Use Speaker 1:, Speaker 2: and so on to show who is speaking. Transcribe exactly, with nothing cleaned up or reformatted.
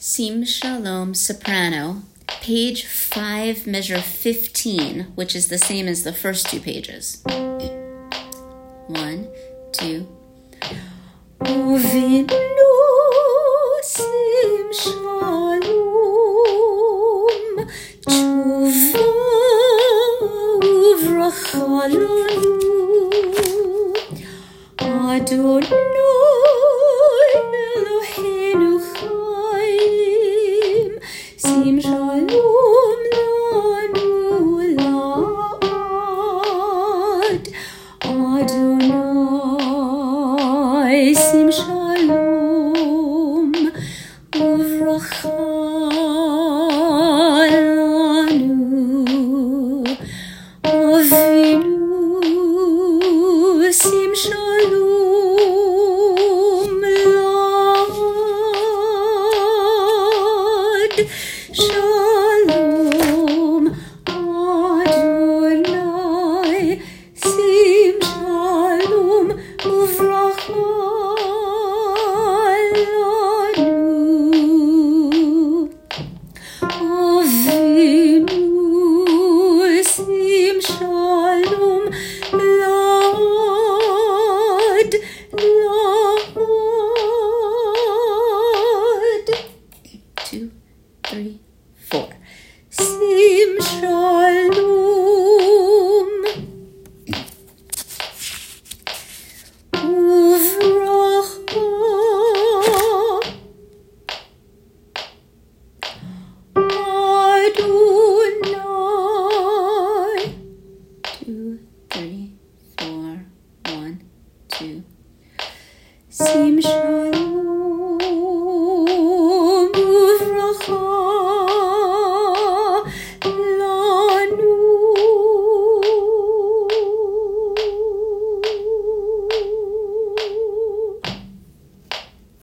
Speaker 1: Sim Shalom soprano, page five, measure fifteen, which is the same as the first two pages. One, two. Uvinu sim shalom, tshuva uvracha lanu, Adonai Eloheinu chaim, sim shalom lanu la'ad, Adonai sim shalom uvracha lanu, Avinu sim shalom la'ad,